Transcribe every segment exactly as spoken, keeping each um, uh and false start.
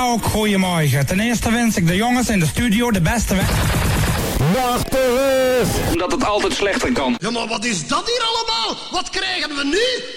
ook goeiemorgen. Ten eerste wens ik de jongens in de studio de beste weg. Wacht eens! Omdat het altijd slechter kan. Ja, maar wat is dat hier allemaal? Wat krijgen we nu?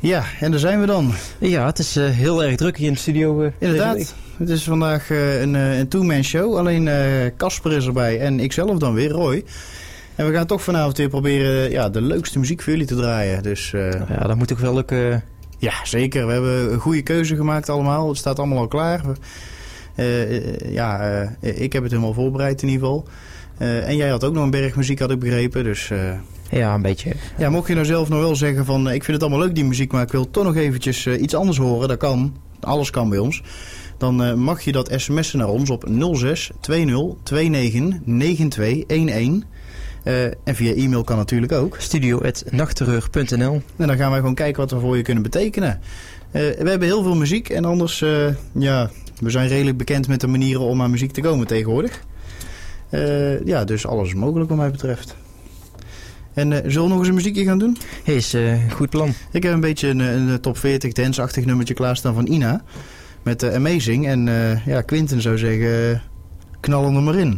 Ja, en daar zijn we dan. Ja, het is uh, heel erg druk hier in de studio. Uh, Inderdaad, het is vandaag uh, een, uh, een two-man show. Alleen Casper uh, is erbij en ikzelf dan weer, Roy. En we gaan toch vanavond weer proberen ja, de leukste muziek voor jullie te draaien. Dus, uh, ja, dat moet toch wel lukken. Ja, zeker. We hebben een goede keuze gemaakt allemaal. Het staat allemaal al klaar. Uh, uh, ja, uh, ik heb het helemaal voorbereid in ieder geval. Uh, en jij had ook nog een berg muziek, had ik begrepen. Dus... Uh, Ja, een beetje. Ja, mocht je nou zelf nog wel zeggen van... ik vind het allemaal leuk die muziek, maar ik wil toch nog eventjes uh, iets anders horen. Dat kan. Alles kan bij ons. Dan uh, mag je dat sms'en naar ons op nul zes twintig negen negen twee een een. Uh, en via e-mail kan natuurlijk ook. studio apenstaartje nachtterreur punt n l. En dan gaan wij gewoon kijken wat we voor je kunnen betekenen. Uh, we hebben heel veel muziek. En anders, uh, ja, we zijn redelijk bekend met de manieren om aan muziek te komen tegenwoordig. Uh, ja, dus alles is mogelijk wat mij betreft. En uh, zullen we nog eens een muziekje gaan doen? Hey, is uh, een goed plan. Ik heb een beetje een, een top veertig dance-achtig nummertje klaarstaan van Ina. Met uh, Amazing. En uh, ja, Quinten zou zeggen, uh, knallen er maar in.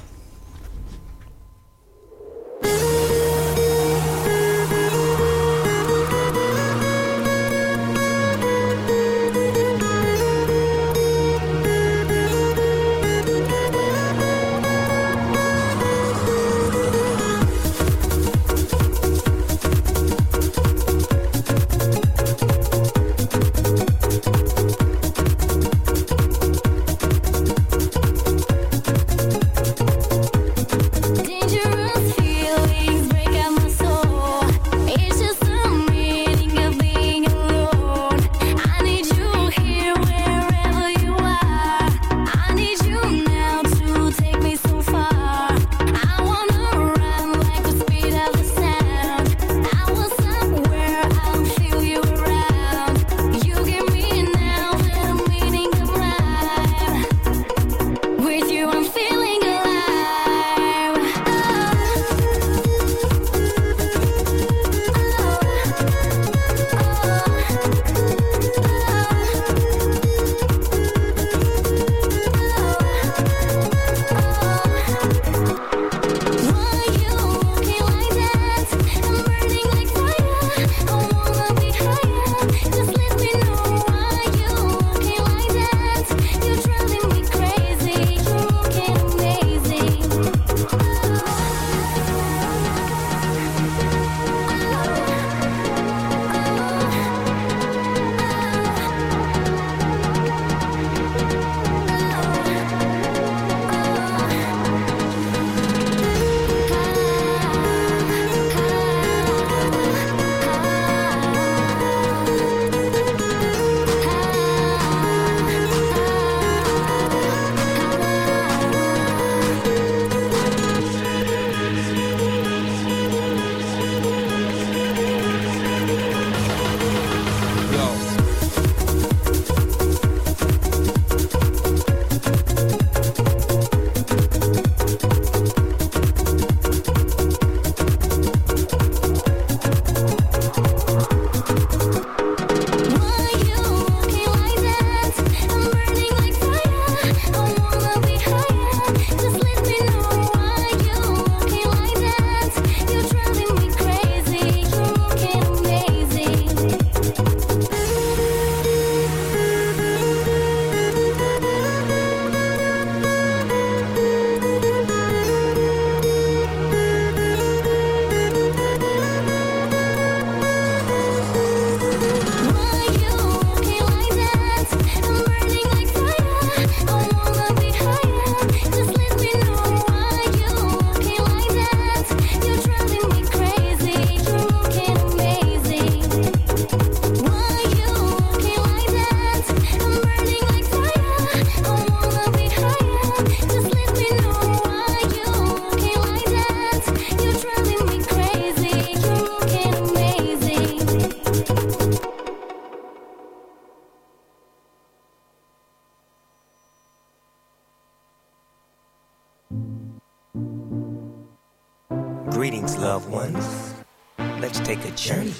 Greetings, loved ones. Let's take a journey.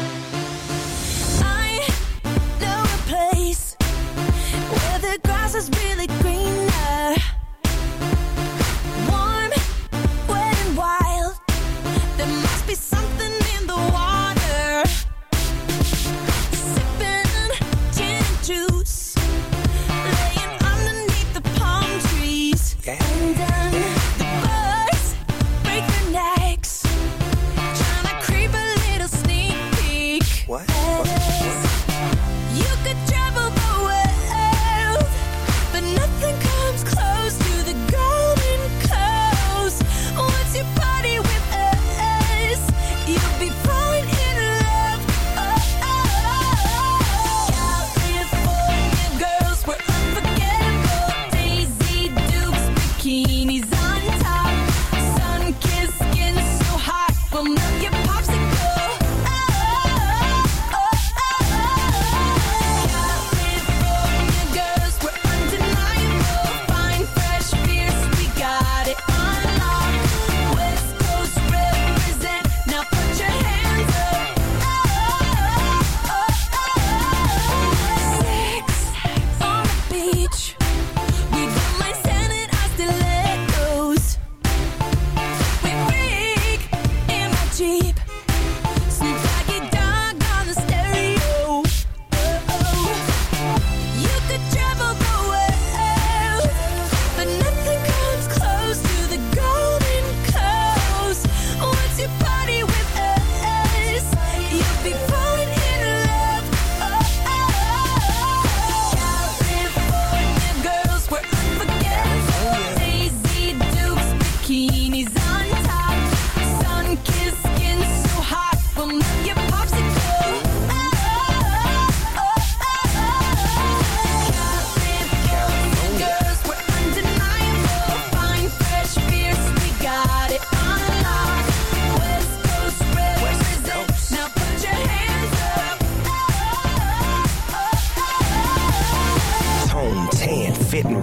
I know a place where the grass is really greener. Warm, wet and wild. There must be something in the water.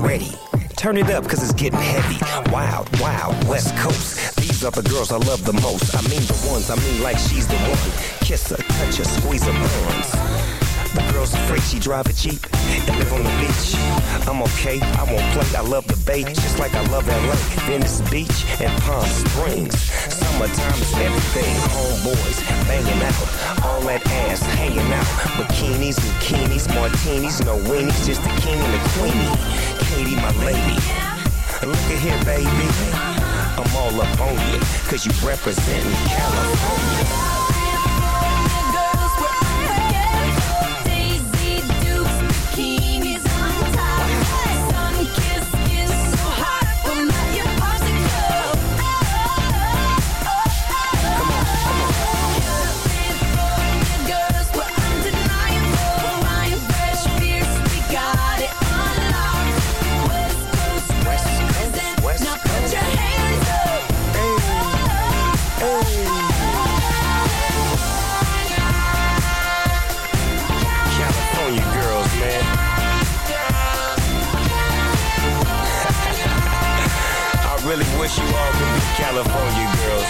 ready. Turn it up, cause it's getting heavy. Wild, wild, West Coast. These are the girls I love the most. I mean the ones, I mean like she's the one. Kiss her, touch her, squeeze her buns. The girl's afraid she drive a Jeep and live on the beach. I'm okay, I won't play, I love the bay, just like I love L A, Venice Beach, and Palm Springs. Summertime is everything, homeboys banging out, all that ass hanging out. Bikinis, bikinis, martinis, no weenies, just the king and the queenie. Katie, my lady, look at here, baby. I'm all up on you, cause you representin' California. Really wish you all could be California girls.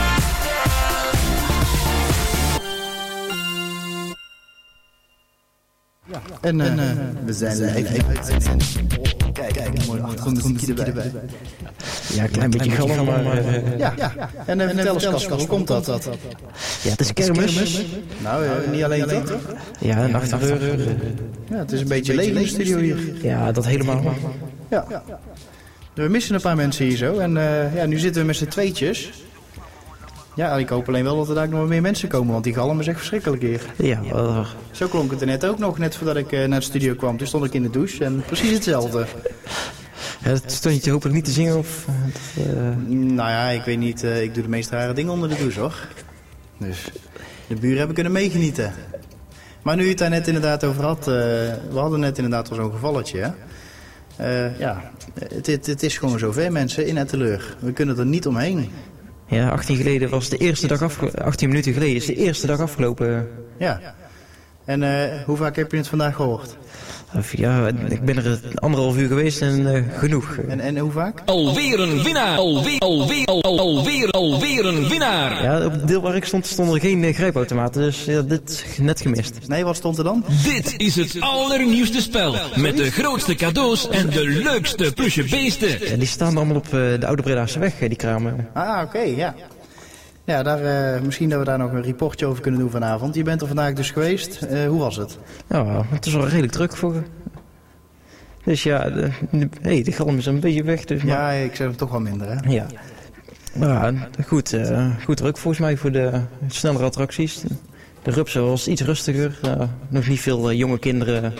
Ja, en, uh, en uh, we zijn uh, even, even uitzending. Kijk, kijk, mooi achtergrondmuziekje erbij. erbij. Ja, een klein beetje galm, maar... Uh, ja, ja, en uh, vertel eens Kasper, hoe komt dat? dat? Ja, het is kermis. Nou, uh, niet alleen toch? Ja, een achterrug. Uh, ja, het is een beetje leeg in de studio hier. Ja, dat helemaal. Ja. We missen een paar mensen hier zo. En uh, ja, nu zitten we met z'n tweetjes. Ja, ik hoop alleen wel dat er daar nog wat meer mensen komen. Want die galm is echt verschrikkelijk hier. Ja, uh, zo klonk het er net ook nog. Net voordat ik uh, naar de studio kwam. Toen stond ik in de douche. En precies hetzelfde. Ja, het stond je hopelijk niet te zingen? Of, uh, nou ja, ik weet niet. Uh, ik doe de meest rare dingen onder de douche hoor. Dus de buren hebben kunnen meegenieten. Maar nu je het daar net inderdaad over had. Uh, we hadden net inderdaad al zo'n gevalletje hè. Uh, ja, het, het, het is gewoon zover mensen in Etteleur. We kunnen er niet omheen. Ja, achttien geleden was de eerste dag afge- achttien minuten geleden is de eerste dag afgelopen. Ja. En uh, hoe vaak heb je het vandaag gehoord? Ja, ik ben er anderhalf uur geweest en uh, genoeg. En, en hoe vaak? Alweer een winnaar! Alweer, alweer, al, alweer, alweer een winnaar! Ja, op het deel waar ik stond stonden er geen uh, grijpautomaten, dus ja, dit net gemist. Nee, wat stond er dan? Dit is het allernieuwste spel. Met de grootste cadeaus en de leukste plusje beesten. Ja, die staan allemaal op uh, de Oude Bredaarse weg, die kramen. Ah, oké, okay, ja. Ja, daar, uh, misschien dat we daar nog een reportje over kunnen doen vanavond. Je bent er vandaag dus geweest. Uh, hoe was het? Ja, het is wel redelijk druk voor. Dus ja, de, de, hey, de galm is een beetje weg. Dus maar... Ja, ik zeg het toch wel minder, hè? Ja. Maar goed, uh, goed druk volgens mij voor de snellere attracties. De rupsen was iets rustiger. Uh, nog niet veel uh, jonge kinderen.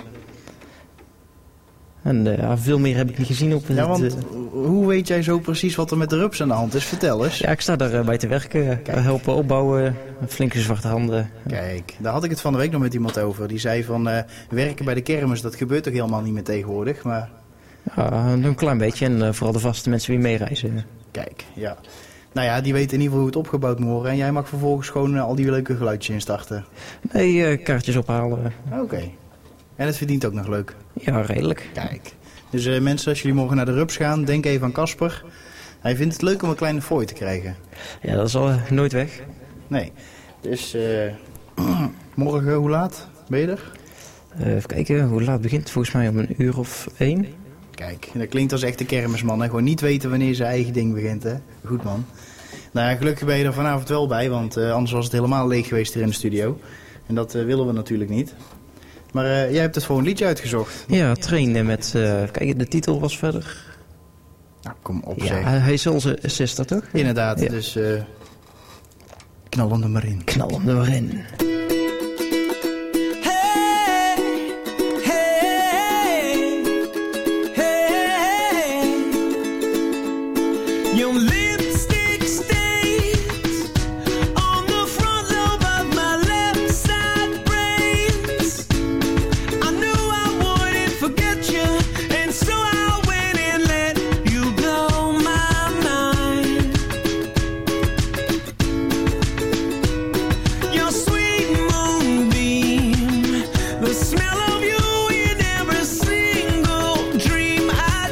En uh, veel meer heb ik niet gezien op het... Ja, want uh, hoe weet jij zo precies wat er met de rups aan de hand is? Vertel eens. Ja, ik sta daar uh, bij te werken. Uh, helpen opbouwen. Flinke zwarte handen. Kijk, daar had ik het van de week nog met iemand over. Die zei van, uh, werken bij de kermis, dat gebeurt toch helemaal niet meer tegenwoordig, maar... Ja, een klein beetje. En uh, vooral de vaste mensen die meereizen. Kijk, ja. Nou ja, die weten in ieder geval hoe het opgebouwd moet worden. En jij mag vervolgens gewoon uh, al die leuke geluidjes instarten. Nee, uh, kaartjes ophalen. Oké. Okay. En het verdient ook nog leuk. Ja, redelijk. Kijk. Dus uh, mensen, als jullie morgen naar de Rups gaan, denk even aan Kasper. Hij vindt het leuk om een kleine fooi te krijgen. Ja, dat is al uh, nooit weg. Nee. Dus uh, morgen, hoe laat ben je er? Uh, even kijken, hoe laat begint het? Volgens mij om een uur of één. Kijk, dat klinkt als echte kermisman. Hè? Gewoon niet weten wanneer zijn eigen ding begint. Hè? Goed man. Nou ja, gelukkig ben je er vanavond wel bij, want uh, anders was het helemaal leeg geweest hier in de studio. En dat uh, willen we natuurlijk niet. Maar uh, jij hebt het voor een liedje uitgezocht. Ja, trainen met... Uh, kijk, de titel was verder... Nou, kom op ja, zeg. Hij is onze sister, toch? Inderdaad, ja. Dus uh, knal hem er maar in. Knal hem er maar in. The smell of you in every single dream I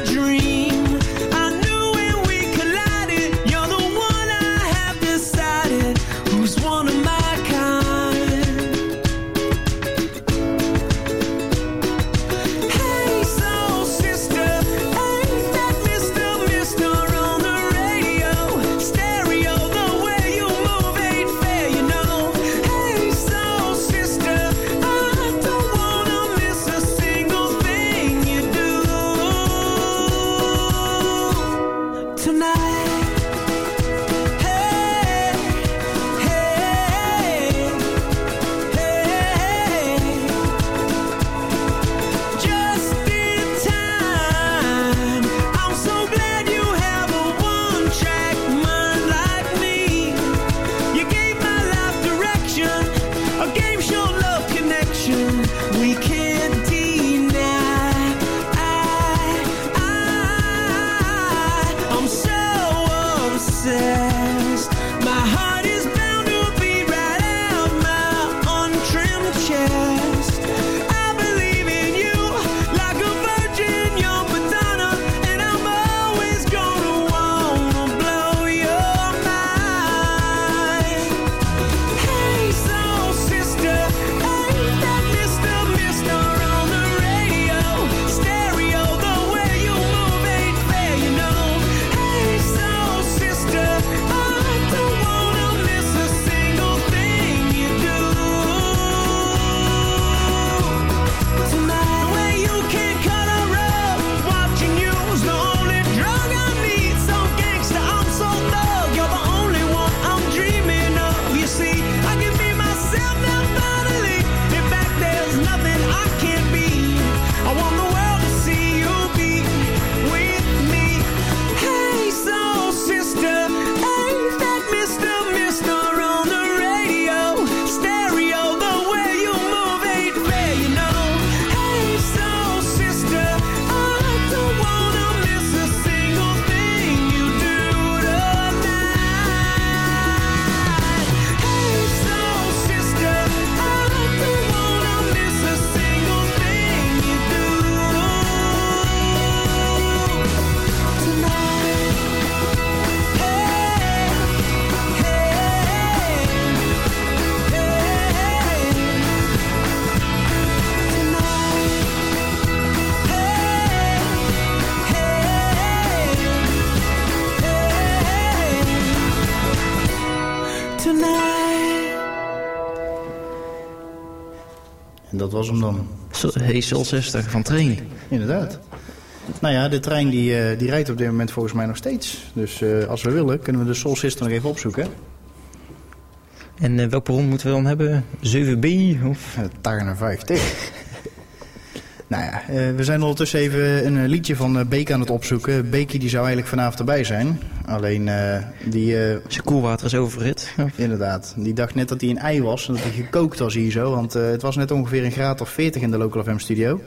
tonight. En dat was hem dan. Hey, Soul zestig van Train. Inderdaad. Nou ja, de trein die, uh, die rijdt op dit moment volgens mij nog steeds. Dus uh, als we willen, kunnen we de Soul Sister nog even opzoeken. En uh, welk perron moeten we dan hebben? zeven B? Of? Uh, Taarne vijftig. Nou ja, uh, we zijn ondertussen even een uh, liedje van uh, Beek aan het opzoeken. Beekie die zou eigenlijk vanavond erbij zijn. Alleen uh, die... Uh, Zijn koelwater is overrit. Inderdaad. Die dacht net dat hij een ei was en dat hij gekookt was hier zo. Want uh, het was net ongeveer een graad of veertig in de Local F M studio.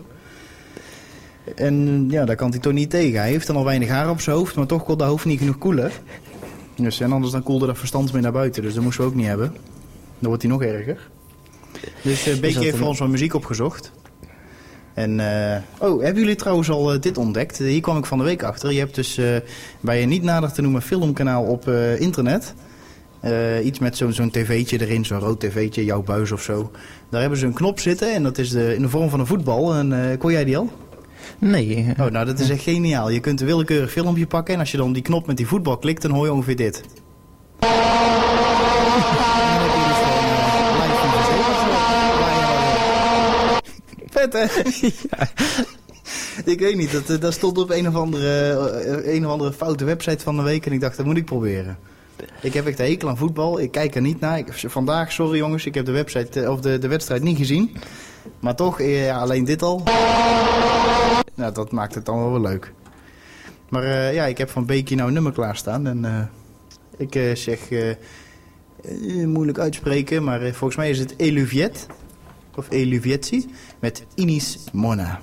En ja, daar kan hij toch niet tegen. Hij heeft dan al weinig haar op zijn hoofd, maar toch kon dat hoofd niet genoeg koelen. Dus, en anders dan koelde dat verstand mee naar buiten. Dus dat moesten we ook niet hebben. Dan wordt hij nog erger. Dus uh, Beekje heeft voor ons wat muziek opgezocht. En, uh, oh, hebben jullie trouwens al uh, dit ontdekt? Hier kwam ik van de week achter. Je hebt dus uh, bij een niet nader te noemen filmkanaal op uh, internet... Uh, iets met zo'n zo'n tv'tje erin, zo'n rood tv'tje, jouw buis of zo. Daar hebben ze een knop zitten en dat is de, in de vorm van een voetbal. En uh, kon jij die al? Nee. Oh, nou, dat is echt geniaal. Je kunt een willekeurig filmpje pakken en als je dan die knop met die voetbal klikt, dan hoor je ongeveer dit. Vet, hè? Ja. Ik weet niet, dat, dat stond op een of, andere, een of andere foute website van de week en ik dacht, dat moet ik proberen. Ik heb echt een hekel aan voetbal, ik kijk er niet naar. Ik, vandaag, sorry jongens, ik heb de, website, of de, de wedstrijd niet gezien. Maar toch, ja, alleen dit al. Nou, dat maakt het dan wel weer leuk. Maar uh, ja, ik heb van Beekie nou een nummer klaarstaan. En uh, ik uh, zeg, uh, uh, moeilijk uitspreken, maar uh, volgens mij is het Eluviet. Of Eluvietsi. Met Inis Mona.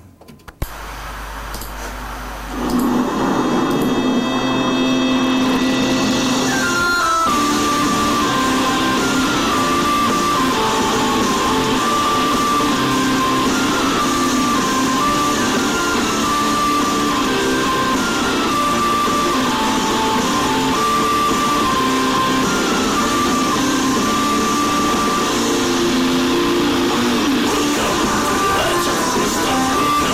Sister.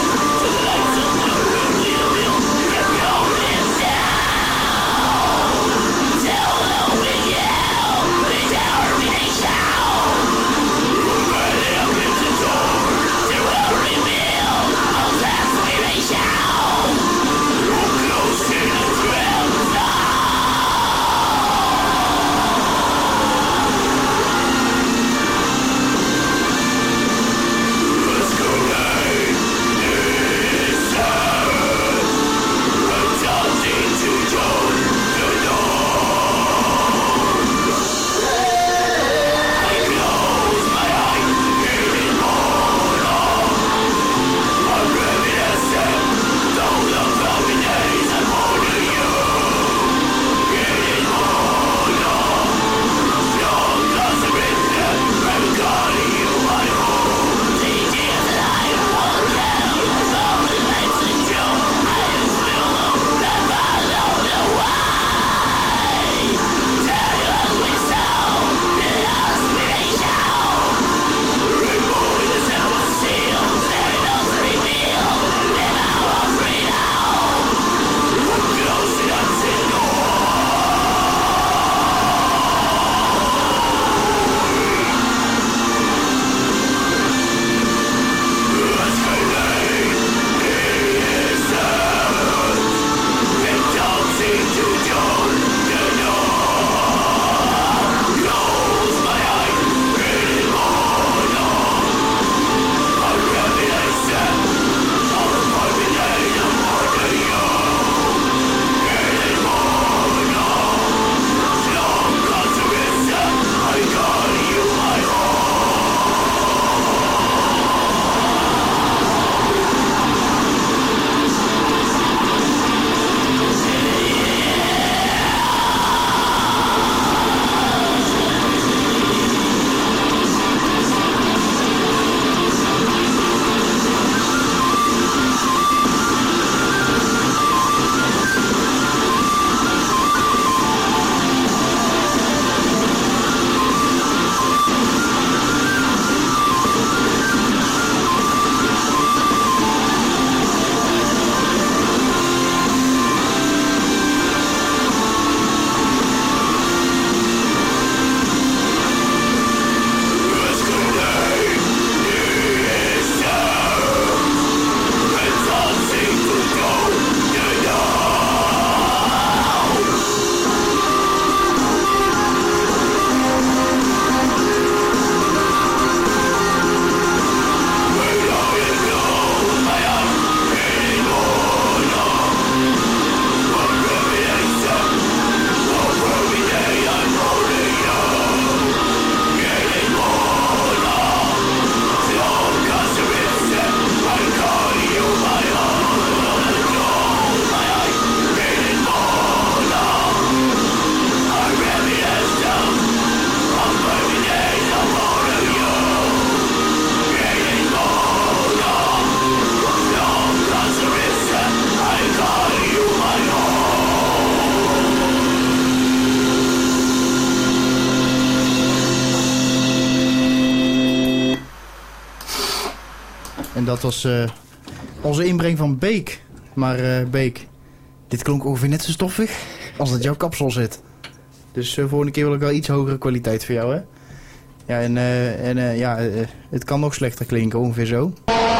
En dat was uh, onze inbreng van Beek. Maar uh, Beek, dit klonk ongeveer net zo stoffig als dat jouw kapsel zit. Dus uh, volgende keer wil ik wel iets hogere kwaliteit voor jou, hè? Ja, en, uh, en uh, ja, uh, het kan nog slechter klinken, ongeveer zo.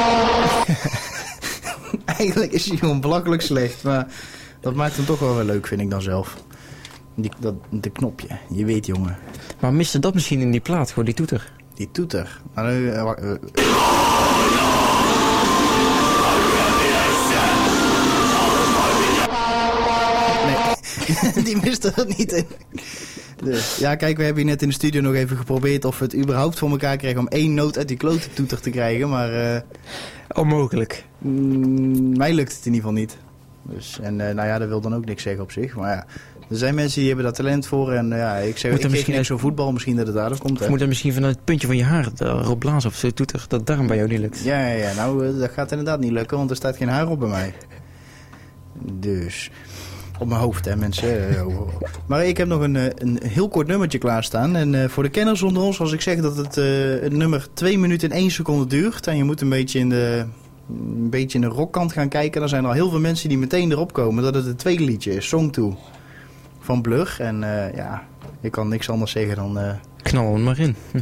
Eigenlijk is hij gewoon belachelijk slecht, maar dat maakt hem toch wel weer leuk, vind ik dan zelf. Die, dat, de knopje, je weet, jongen. Maar miste dat misschien in die plaat, gewoon die toeter? Die toeter? Nou, uh, uh, uh. Nee, die miste er niet in. Dus, ja, kijk, we hebben hier net in de studio nog even geprobeerd of we het überhaupt voor elkaar kregen om één noot uit die klote toeter te krijgen, maar... Uh, Onmogelijk. Mm, mij lukt het in ieder geval niet. Dus, en uh, nou ja, dat wil dan ook niks zeggen op zich, maar ja... Er zijn mensen die hebben daar talent voor en uh, ja, ik zeg, ik misschien niks zo voetbal, misschien dat het daardoor komt. Of moet dat misschien vanuit het puntje van je haar erop blazen of zo toeter, dat daarom bij jou niet lukt? Ja, ja, ja, nou uh, dat gaat inderdaad niet lukken, want er staat geen haar op bij mij. Dus, op mijn hoofd hè mensen. Uh, maar ik heb nog een, uh, een heel kort nummertje klaarstaan. En uh, voor de kenners onder ons, als ik zeg dat het, uh, het nummer twee minuten en één seconde duurt. En je moet een beetje in de... een beetje in de rockkant gaan kijken. Dan zijn er al heel veel mensen die meteen erop komen dat het het tweede liedje is, Song twee. Van Blur. En uh, ja, ik kan niks anders zeggen dan... Uh... Knal hem maar in. Hm.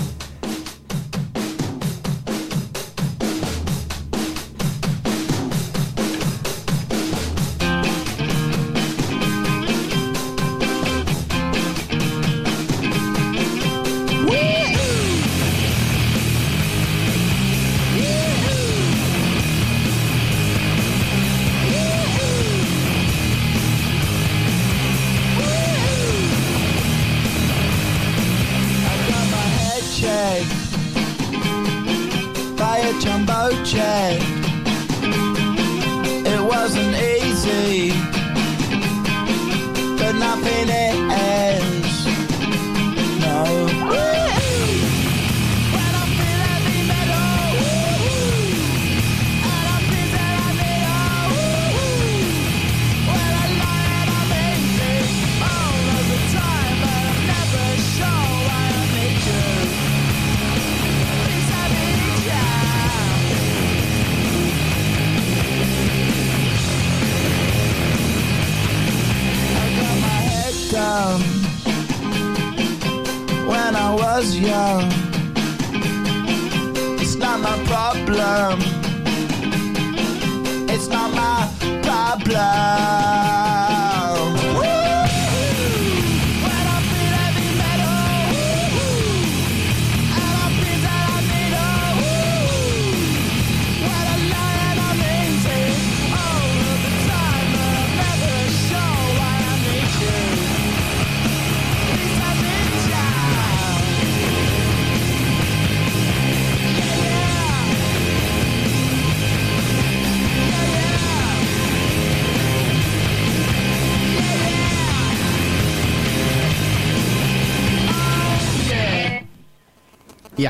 Ja,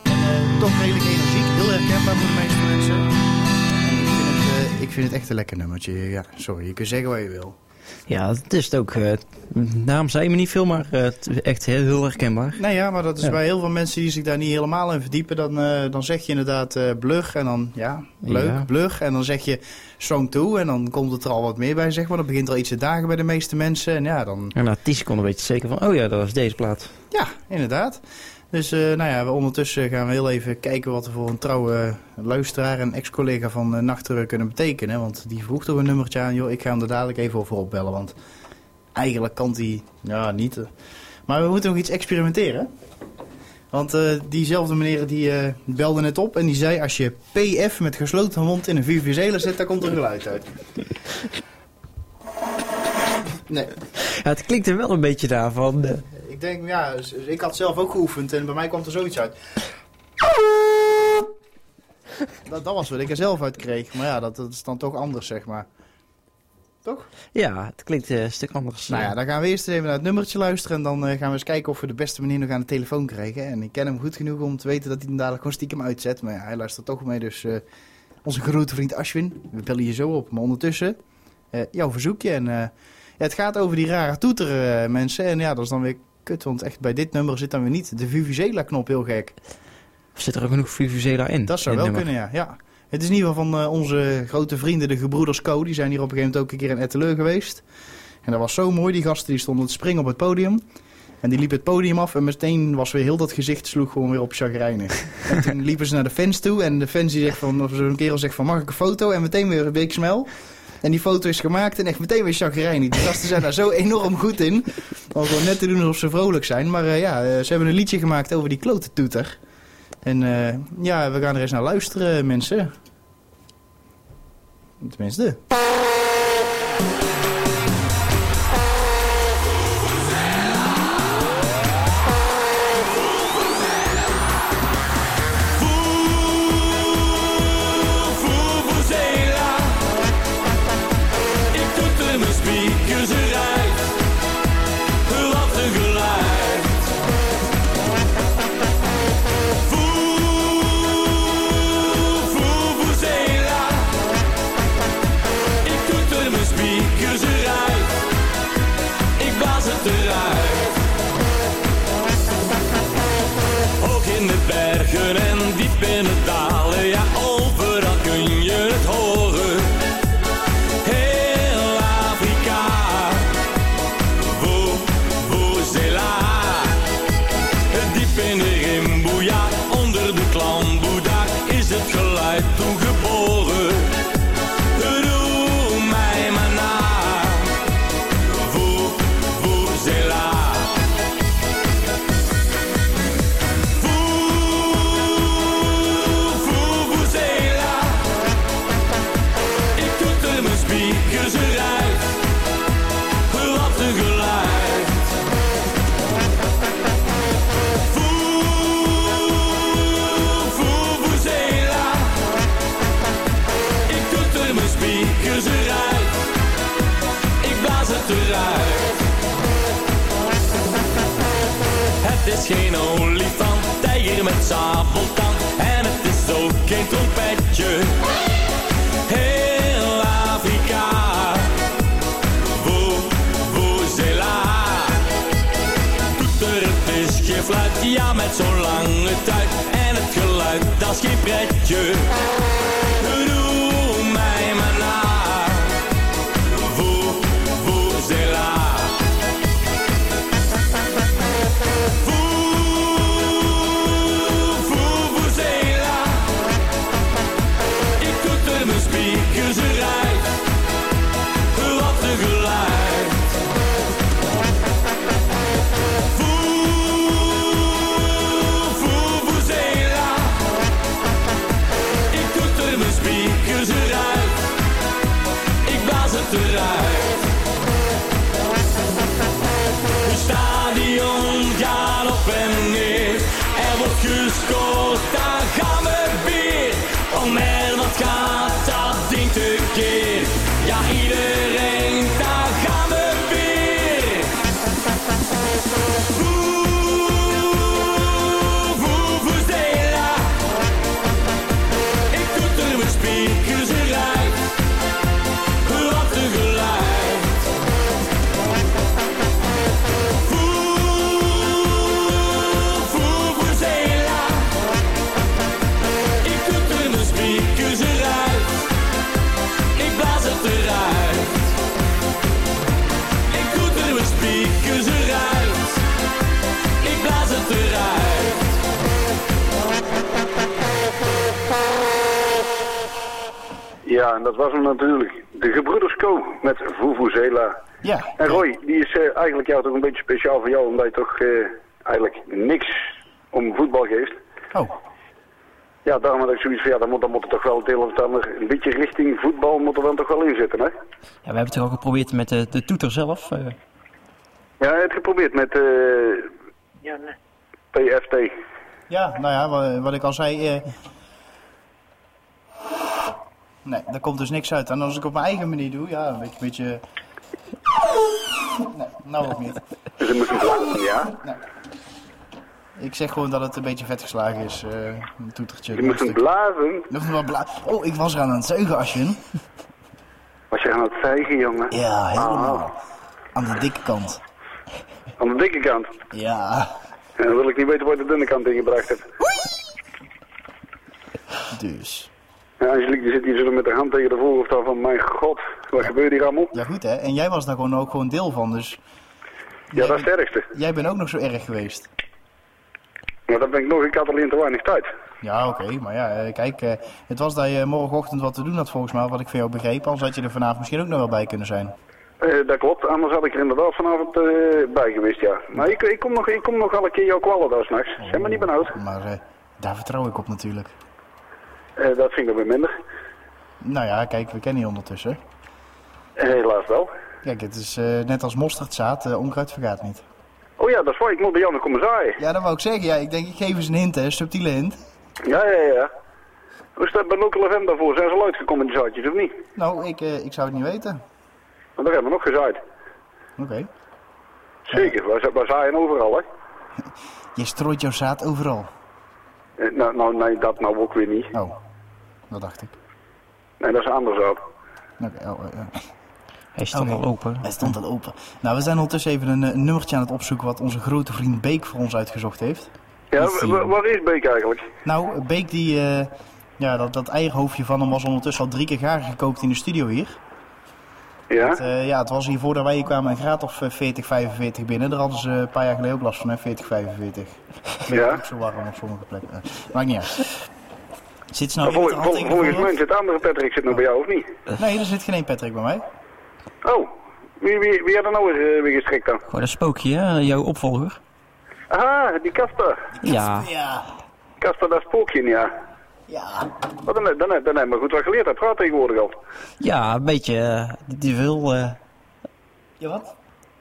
uh, toch redelijk energiek, heel herkenbaar voor de meeste mensen. En ik vind het, uh, ik vind het echt een lekker nummertje. Ja, sorry, je kunt zeggen wat je wil. Ja, het is het ook. Uh, naam zei me niet veel, maar uh, echt heel, heel herkenbaar. Nou ja, maar dat is ja. Bij heel veel mensen die zich daar niet helemaal in verdiepen. Dan, uh, dan zeg je inderdaad uh, Blur en dan, ja, leuk, ja. Blur. En dan zeg je Song twee en dan komt het er al wat meer bij, zeg maar. Dan begint er al iets te dagen bij de meeste mensen. En ja, dan... En na tien seconden weet je zeker van, oh ja, dat was deze plaat. Ja, inderdaad. Dus uh, nou ja, we ondertussen gaan we heel even kijken wat we voor een trouwe luisteraar en ex-collega van uh, Nachtterreur kunnen betekenen. Want die vroeg toch een nummertje aan, joh, ik ga hem er dadelijk even over opbellen. Want eigenlijk kan die, ja, niet. Uh. Maar we moeten nog iets experimenteren. Want uh, diezelfde meneer die uh, belde net op en die zei, als je P F met gesloten mond in een vuvuzela zet, dan komt er geluid uit. Nee. Ja, het klinkt er wel een beetje daarvan. Uh. Ik denk, ja, ik had zelf ook geoefend en bij mij kwam er zoiets uit. Dat, dat was wat ik er zelf uit kreeg. Maar ja, dat, dat is dan toch anders, zeg maar. Toch? Ja, het klinkt uh, een stuk anders. Nou ja, dan gaan we eerst even naar het nummertje luisteren. En dan uh, gaan we eens kijken of we de beste manier nog aan de telefoon krijgen. En ik ken hem goed genoeg om te weten dat hij hem dadelijk gewoon stiekem uitzet. Maar ja, hij luistert toch mee. Dus uh, onze grote vriend Ashwin, we bellen je zo op. Maar ondertussen, uh, jouw verzoekje. En uh, ja, het gaat over die rare toeter, uh, mensen. En ja, dat is dan weer kut. Want echt bij dit nummer zit dan weer niet de Vuvuzela knop, heel gek. Of zit er ook genoeg Vuvuzela in? Dat zou in wel het kunnen, ja. ja. Het is in ieder geval van uh, onze grote vrienden, de gebroeders Co. Die zijn hier op een gegeven moment ook een keer in Etteleur geweest. En dat was zo mooi. Die gasten die stonden te springen op het podium. En die liepen het podium af en meteen was weer heel dat gezicht sloeg gewoon weer op chagrijnig. En toen liepen ze naar de fans toe en de fans die zegt van, of zo'n kerel zegt van, mag ik een foto? En meteen weer een big smile. En die foto is gemaakt en echt meteen weer chagrijnig. Die gasten zijn daar zo enorm goed in. Om gewoon net te doen alsof ze vrolijk zijn. Maar uh, ja, uh, ze hebben een liedje gemaakt over die klote toeter. En uh, ja, we gaan er eens naar luisteren, mensen. Tenminste. Het is geen olifant, tijger met sabeltand. En het is ook geen trompetje. Heel Afrika, Vuvuzela. Toeter, het is geen fluit, ja met zo'n lange tuit. En het geluid, dat is geen pretje. Doe mij maar na, Vuvuzela. Gescoord, daar gaan we weer. Oh man, wat gaat dat ding tekeer? Ja, iedereen, daar gaan we weer. Vuvuzela. Ik doe er mijn speakers eruit. Wat een geluid. Ja, en dat was hem natuurlijk. De gebroeders Co met Vuvuzela. Ja. En Roy, die is uh, eigenlijk ja, toch een beetje speciaal voor jou, omdat je toch uh, eigenlijk niks om voetbal geeft. Oh. Ja, daarom had ik zoiets van, ja, dan moet, dan moet er toch wel het een of het ander een beetje richting voetbal moet er dan toch wel in zitten, hè? Ja, we hebben het toch ook geprobeerd met de, de toeter zelf. Uh... Ja, het geprobeerd met uh, ja, nee. P F T. Ja, nou ja, wat, wat ik al zei... Uh... Nee, daar komt dus niks uit. En als ik op mijn eigen manier doe, ja, een beetje... Een beetje... Nee, nou ook niet. Dus het moet niet blazen, ja? Nee. Ik zeg gewoon dat het een beetje vet geslagen is, uh, een toetertje. Je moet hem blazen? Nog wel bla oh, ik was er aan het zuigen, Asjen. Was je aan het zuigen, jongen? Ja, helemaal. Ah. Aan de dikke kant. Aan de dikke kant? Ja. En dan wil ik niet weten waar je de dunne kant in gebracht hebt. Dus. Ja, Angelique die zit hier zo met de hand tegen de voorhoofd af van, mijn god, wat gebeurt hier allemaal? Ja goed hè, en jij was daar gewoon ook gewoon deel van, dus... Ja, dat is het ergste. Jij bent ook nog zo erg geweest. Maar dan ben ik nog, ik had alleen te weinig tijd. Ja, oké, okay, maar ja, uh, kijk, uh, het was dat je morgenochtend wat te doen had volgens mij, wat ik van jou begreep, anders had je er vanavond misschien ook nog wel bij kunnen zijn. Uh, dat klopt, anders had ik er inderdaad vanavond uh, bij geweest, ja. Maar ik, ik, kom nog, ik kom nog al een keer jouw kwallen daar s'nachts, oh, zeg maar niet benauwd. Maar uh, daar vertrouw ik op natuurlijk. Uh, dat vind ik nog weer minder. Nou ja, kijk, we kennen je ondertussen. Uh, helaas wel. Kijk, het is uh, net als mosterdzaad, uh, onkruid vergaat niet. Oh ja, dat is waar, ik moet bij jou nog komen zaaien. Ja, dat wou ik zeggen, ja, ik denk ik geef eens een hint, hè, een subtiele hint. Ja, ja, ja. Hoe staat bij Local F M daarvoor? Zijn ze al uitgekomen in die zaadjes, of niet? Nou, ik, uh, ik zou het niet weten. Want daar hebben we nog gezaaid. Oké. Okay. Zeker, uh, wij, wij zaaien overal, hè. Je strooit jouw zaad overal. Uh, nou, nou, nee, dat nou ook weer niet. Oh, dat dacht ik. Nee, dat is een ander zaad. Oké, okay, oh, uh, Hij stond okay. al open. Hij stond al open. Nou, we zijn ondertussen even een, een nummertje aan het opzoeken wat onze grote vriend Beek voor ons uitgezocht heeft. Ja, waar is Beek eigenlijk? Nou, Beek die, uh, ja, dat, dat eierhoofdje van hem was ondertussen al drie keer gaar gekookt in de studio hier. Ja? Het, uh, ja, het was hier voordat wij hier kwamen een graad of veertig, vijfenveertig binnen. Daar hadden ze een paar jaar geleden ook last van, hè, veertig, vijfenveertig. Ja? Ook zo warm op sommige plekken. Uh, maakt niet uit. Zit ze nou vol, vol, vol, volgens mij zit andere Patrick zit nog bij jou, of niet? Nee, er zit geen één Patrick bij mij. Oh, wie, wie, wie had er nou weer, uh, weer gestrikt dan? Gewoon een spookje, hè? Jouw opvolger. Aha, die Kasper. Ja. Ja. Kasper, dat spookje, ja. Ja. Maar dan, dan, dan, dan heb je goed wat geleerd, hij praat tegenwoordig al. Ja, een beetje. Uh, die wil... Uh... Ja, wat?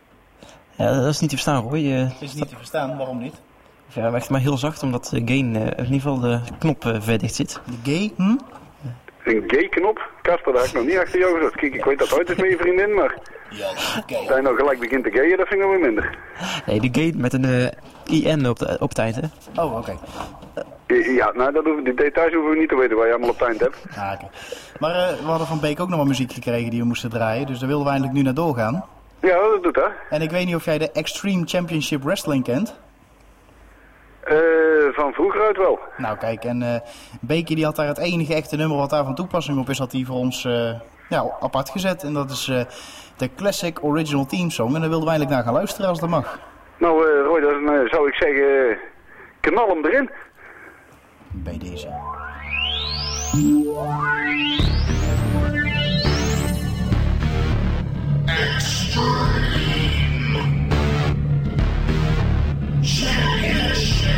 Ja, dat is niet te verstaan, hoor. Je... Dat is niet te verstaan, waarom niet? Ja, echt maar heel zacht, omdat de gain uh, in ieder geval de knop uh, verdicht zit. De gay? Hm? Een gay-knop? Kasper, dat heb ik nog niet achter jou gezegd. Kijk, ik weet dat ooit eens met je vriendin, maar... Ja, oké. Dat je nou gelijk begint te gayen, dat vind ik nog weer minder. Nee, de gain met een uh, I N op, de, op het eind, hè? Oh, oké. Okay. Ja, nou, dat hoeven, die details hoeven we niet te weten waar je allemaal op het eind hebt. Ah, oké. Okay. Maar uh, we hadden van Beek ook nog wat muziek gekregen die we moesten draaien, dus daar wilden we eindelijk nu naar doorgaan. Ja, dat doet dat. En ik weet niet of jij de Extreme Championship Wrestling kent. Uh, van vroeger uit wel. Nou kijk, en uh, Beekje die had daar het enige echte nummer wat daar van toepassing op is, had hij voor ons uh, ja, apart gezet. En dat is uh, de Classic Original Theme Song. En daar wilden we eigenlijk naar gaan luisteren als dat mag. Nou uh, Roy, dan uh, zou ik zeggen, uh, knal hem erin. Bij deze. Extreme Championship.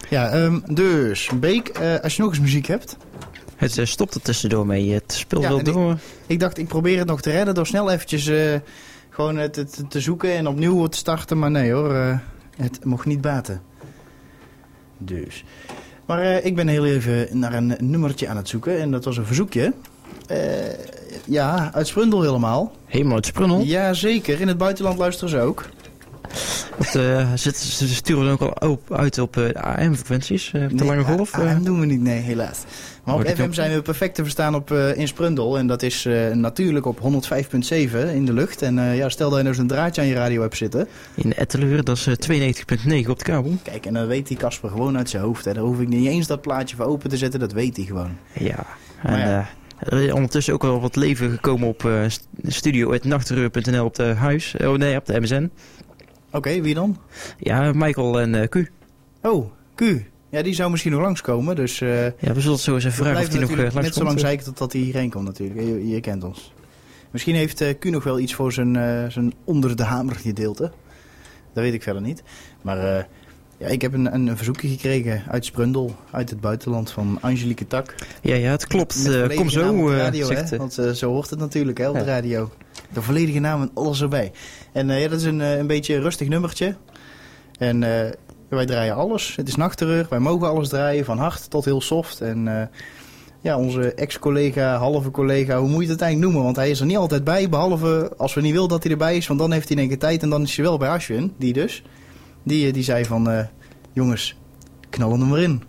Ja, um, dus Beek, uh, als je nog eens muziek hebt. Het uh, stopt er tussendoor mee. Het speelt ja, wel door. Ik, ik dacht, ik probeer het nog te redden door snel eventjes uh, gewoon het, het te zoeken en opnieuw te starten. Maar nee hoor, uh, het mocht niet baten. Dus. Maar uh, ik ben heel even naar een nummertje aan het zoeken en dat was een verzoekje. Uh, ja, uit Sprundel helemaal. Helemaal uit Sprundel? Jazeker, in het buitenland luisteren ze ook. Dat, uh, ze, ze sturen dan ook al op, uit op uh, A M-frequenties, uh, op de nee, lange golf? A M doen we niet, nee, helaas. Maar op F M zijn we perfect te verstaan op, uh, in Sprundel. En dat is uh, natuurlijk op honderdvijf komma zeven in de lucht. En uh, ja, stel dat je nou eens een draadje aan je radio hebt zitten. In Etteleur, dat is uh, tweeënnegentig komma negen op de kabel. Kijk, en dan weet die Casper gewoon uit zijn hoofd. Hè. Daar hoef ik niet eens dat plaatje voor open te zetten, dat weet hij gewoon. Ja, en ja. Uh, er is ondertussen ook wel wat leven gekomen op uh, studio punt nachtereur punt n l op de huis. Oh nee, op de M S N. Oké, okay, wie dan? Ja, Michael en uh, Q. Oh, Q. Ja, die zou misschien nog langskomen, dus... Uh, ja, we zullen het zo eens even vragen of die nog uh, langskomt. Net zo lang zeiken tot dat hij hierheen komt natuurlijk. Je, je kent ons. Misschien heeft uh, Q nog wel iets voor zijn, uh, zijn onder de hamer gedeelte. Dat weet ik verder niet. Maar uh, ja, ik heb een, een verzoekje gekregen uit Sprundel, uit het buitenland, van Angelique Tak. Ja, ja, het klopt. Uh, kom zo. Op de radio, uh, zegt, hè? Want uh, zo hoort het natuurlijk, hè, op ja. de radio. De volledige naam en alles erbij. En uh, ja, dat is een, uh, een beetje een rustig nummertje. En uh, wij draaien alles. Het is Nachtereur. Wij mogen alles draaien, van hard tot heel soft. En uh, ja, onze ex-collega, halve collega, hoe moet je het eigenlijk noemen? Want hij is er niet altijd bij, behalve als we niet willen dat hij erbij is. Want dan heeft hij in één keer tijd en dan is hij wel bij Ashwin, die dus. Die, die zei van, uh, jongens, knallen hem erin.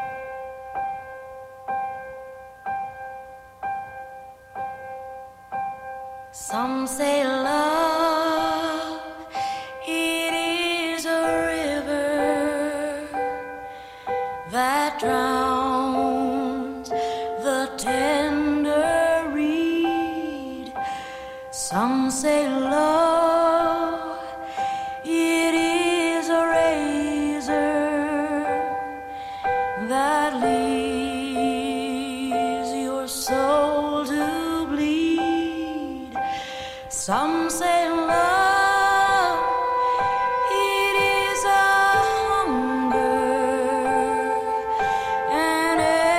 Some say love, it is a river that drowns the tender reed. Some say love, it is a razor that leaves your soul to bleed. Some say love, it is a hunger, an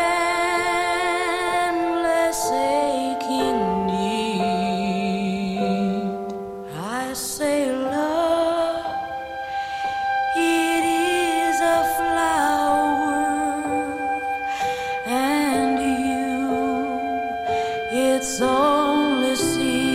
endless aching need. I say love, it is a flower, and you, it's only seed.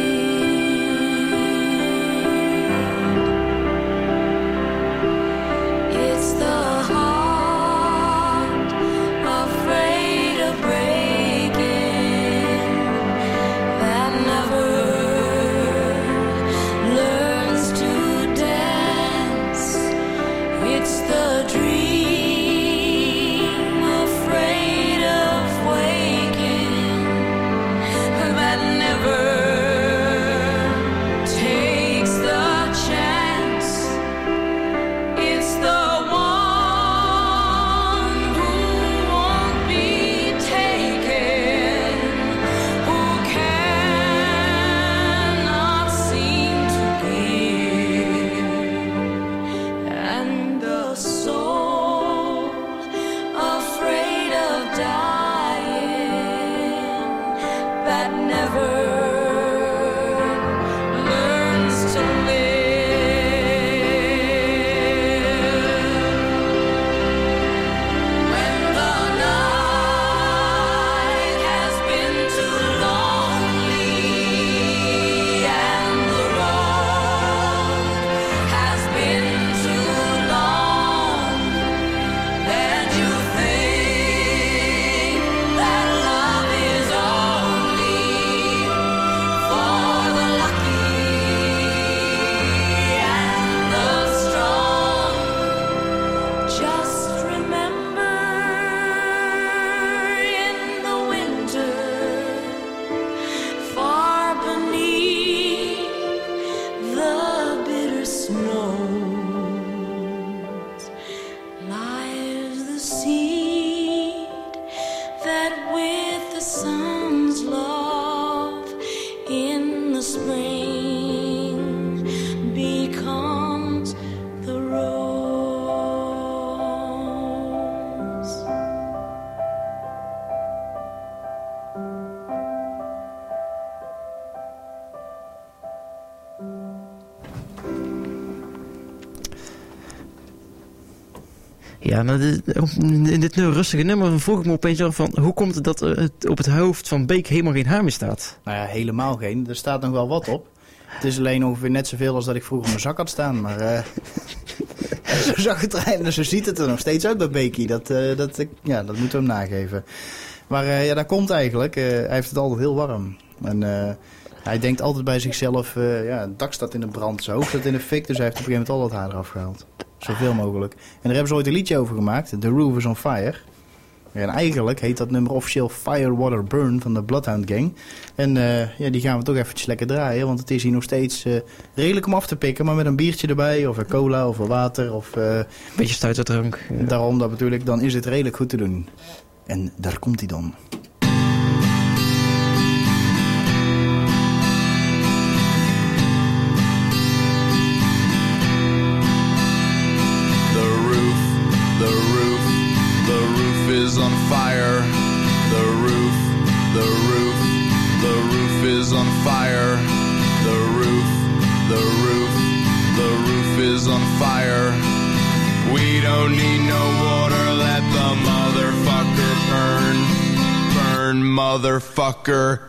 Ja, maar dit, in dit nu rustige nummer vroeg ik me opeens af van... hoe komt het dat het op het hoofd van Beek helemaal geen haar meer staat? Nou ja, helemaal geen. Er staat nog wel wat op. Het is alleen ongeveer net zoveel als dat ik vroeger op mijn zak had staan. Maar uh, zo zag het er en zo ziet het er nog steeds uit bij Beekie. Dat, uh, dat, ja, dat moeten we hem nageven. Maar uh, ja, dat komt eigenlijk. Uh, hij heeft het altijd heel warm. En uh, hij denkt altijd bij zichzelf... Uh, ja, het dak staat in de brand, zijn hoofd staat in de fik. Dus hij heeft op een gegeven moment al dat haar eraf gehaald. Zoveel mogelijk. En daar hebben ze ooit een liedje over gemaakt. The Roof is on Fire. En eigenlijk heet dat nummer officieel Fire, Water, Burn van de Bloodhound Gang. En uh, ja, die gaan we toch eventjes lekker draaien. Want het is hier nog steeds uh, redelijk om af te pikken. Maar met een biertje erbij, of een cola, of een water. Of uh, beetje stuiterdrank. Ja. Daarom dat natuurlijk, dan is het redelijk goed te doen. En daar komt hij dan. Is on fire. The roof, the roof, the roof is on fire. The roof, the roof, the roof is on fire. We don't need no water, let the motherfucker burn. Burn, motherfucker.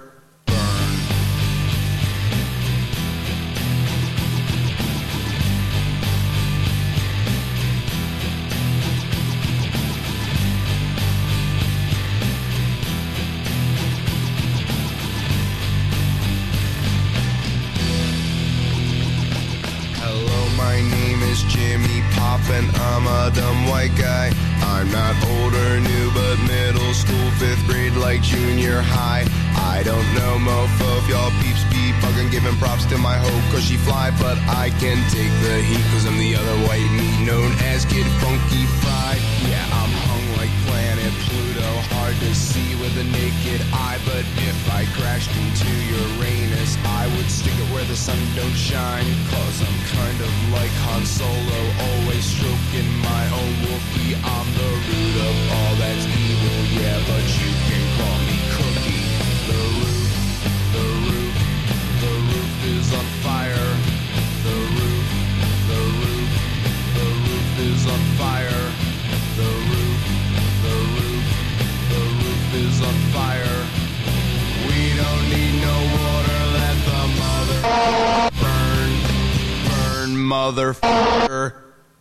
And I'm a dumb white guy. I'm not old or new, but middle school, fifth grade, like junior high. I don't know, mofo, if y'all peeps be bugging, giving props to my hoe, cause she fly, but I can take the heat, cause I'm the other white meat known as Kid Funky Fried. Yeah, I'm hung like planet Pluto, hard to see with a naked eye, but if I crashed into Uranus, I would stick it where the sun don't shine, cause I'm kind of like Han Solo, always stroking my own Wookiee. I'm the root of all that's evil, yeah, but you can call me Cookie. The roof, the roof, the roof is on fire. The roof, the roof, the roof is on fire. The roof, the roof, the roof is on fire. We don't need no water, let the mother burn, burn, motherfucker.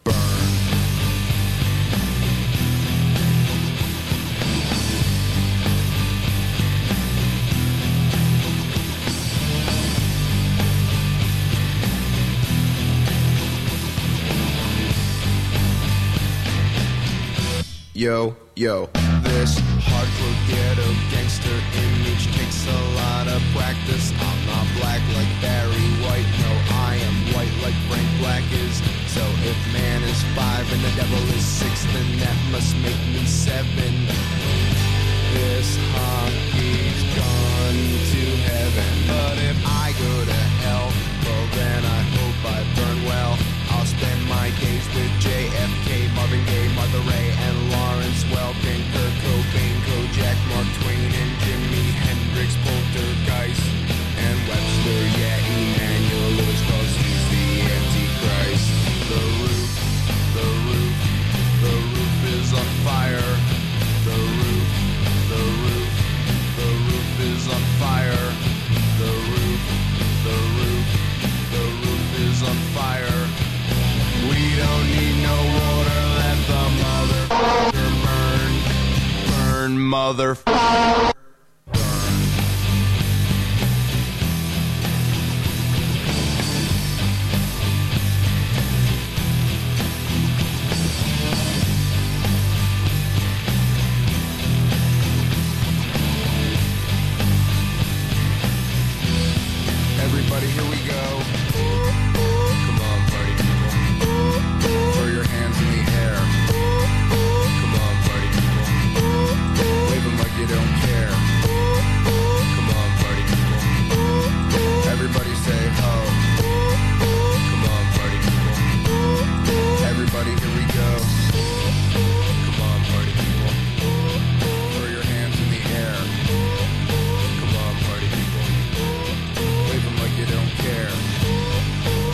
Yo, yo, this hardcore ghetto gangster image takes a lot of practice. I'm not black like Barry White, no, I am white like Frank Black is. So if man is five and the devil is six, then that must make me seven. This hockey's gone to heaven, but if I go to hell, well then I hope I burn well. I'll spend my days with J F K, Marvin Gaye, Martha Ray, and Lawrence Welkin, Kurt Cobain, Kojak, Mark Twain, and Jimi Hendrix, Poltergeist, and Webster, yeah, Emmanuel Lewis, cause he's the Antichrist. The roof, the roof, the roof is on fire. The roof, the roof, the roof is on fire. The roof, the roof, the roof is on fire. We don't need no water, let the motherfucker burn, burn, motherfucker. Everybody, here we go. Come on, party people. Throw your hands in the air. Come on, party people. Wave them like you don't care. Come on, party people. Everybody say ho. Come on, party people. Everybody, here we go. Come on, party people. Throw your hands in the air. Come on, party people. Wave them like you don't care.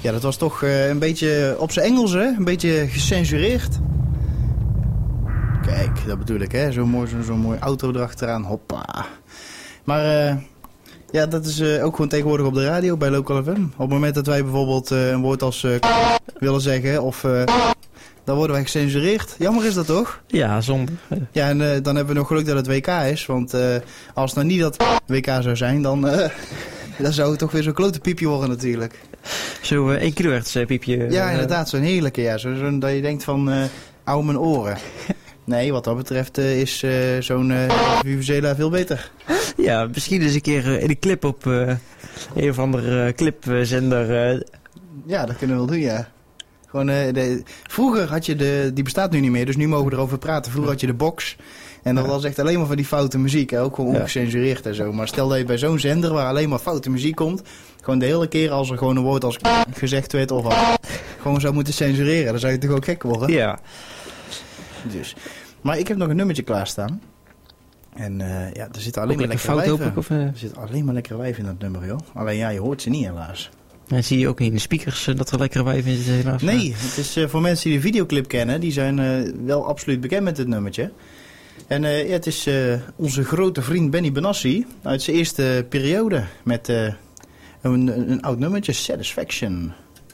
Ja, dat was toch uh, een beetje op zijn Engels, hè? Een beetje gecensureerd. Kijk, dat bedoel ik, hè? Zo'n mooi, zo'n zo mooi auto erachteraan, hoppa. Maar uh, ja, dat is uh, ook gewoon tegenwoordig op de radio bij Local F M. Op het moment dat wij bijvoorbeeld uh, een woord als uh, willen zeggen of... Uh, dan worden wij gecensureerd. Jammer is dat toch? Ja, zonde. Ja, en uh, dan hebben we nog geluk dat het W K is. Want uh, als het nou niet dat W K zou zijn, dan, uh, dan zou het toch weer zo'n klote piepje worden natuurlijk. Zo uh, één kilohertz uh, piepje. Uh, ja, inderdaad. Zo'n heerlijke. Ja, zo, zo, dat je denkt van, uh, hou mijn oren. Nee, wat dat betreft uh, is uh, zo'n uh, Vuvuzela veel beter. Ja, misschien eens een keer uh, in een clip op uh, een of andere uh, clipzender. Uh. Ja, dat kunnen we wel doen, ja. Gewoon, uh, de, vroeger had je de, die bestaat nu niet meer, dus nu mogen we erover praten. Vroeger had je de box en dat ja. was echt alleen maar van die foute muziek. Hè? Ook gewoon ongecensureerd ja. en zo. Maar stel dat je bij zo'n zender waar alleen maar foute muziek komt, gewoon de hele keer als er gewoon een woord als gezegd werd of al, gewoon zou moeten censureren. Dan zou je toch ook gek worden? Ja. Dus. Maar ik heb nog een nummertje klaarstaan. En uh, ja, er zitten alleen ook maar lekkere fout, wijven. Of, uh... Er zitten alleen maar lekkere wijven in dat nummer, joh. Alleen ja, je hoort ze niet helaas. En zie je ook in de speakers uh, dat er lekkere wijven in zitten helaas? Nee, het is uh, voor mensen die de videoclip kennen, die zijn uh, wel absoluut bekend met dit nummertje. En uh, ja, het is uh, onze grote vriend Benny Benassi uit zijn eerste periode met uh, een, een oud nummertje, Satisfaction.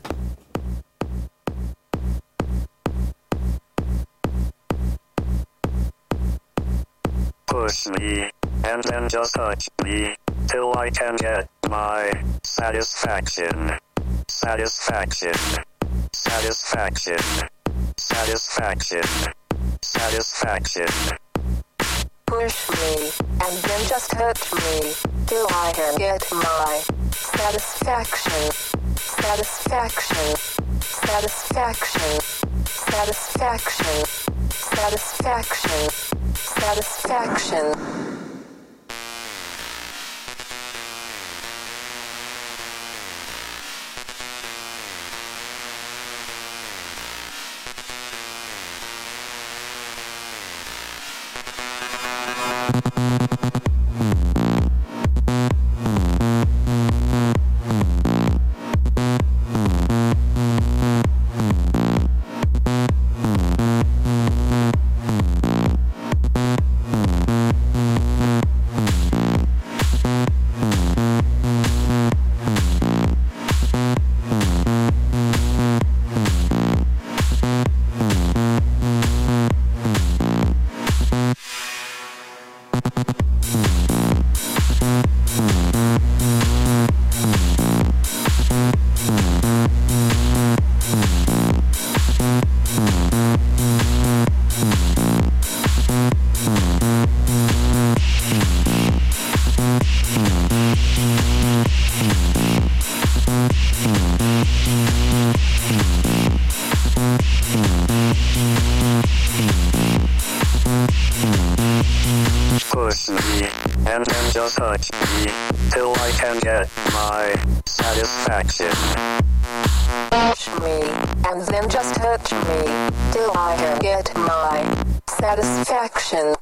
Push me, and then just touch me, till I can get my satisfaction. Satisfaction. Satisfaction. Satisfaction. Satisfaction. Push me, and then just touch me, till I can get my satisfaction. Satisfaction. Satisfaction. Satisfaction. Satisfaction. Satisfaction. Push me, and then just touch me, till I can get my satisfaction. Push me, and then just touch me, till I can get my satisfaction.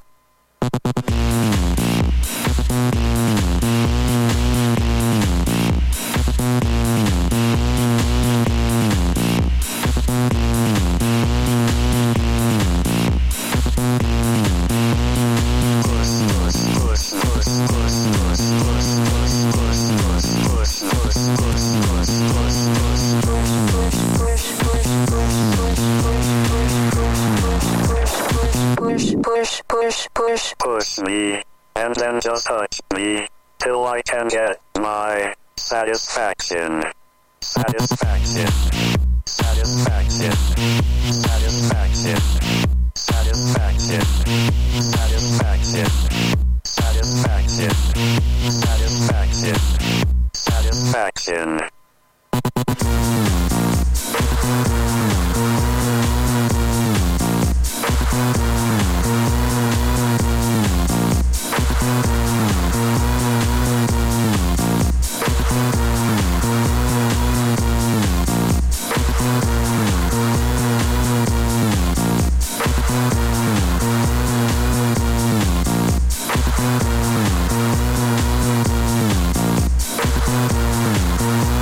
Push, push, push. Push me, and then just touch me, till I can get my satisfaction. Satisfaction. Satisfaction. Satisfaction. Satisfaction. Satisfaction. Satisfaction. Satisfaction. Satisfaction. We'll be right back.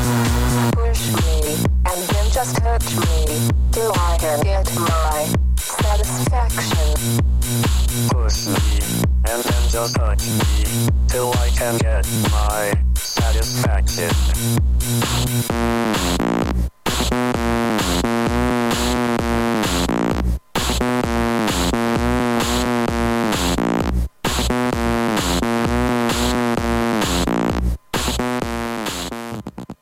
just touch me till I can get my satisfaction. Push me, and then just touch me till I can get my satisfaction.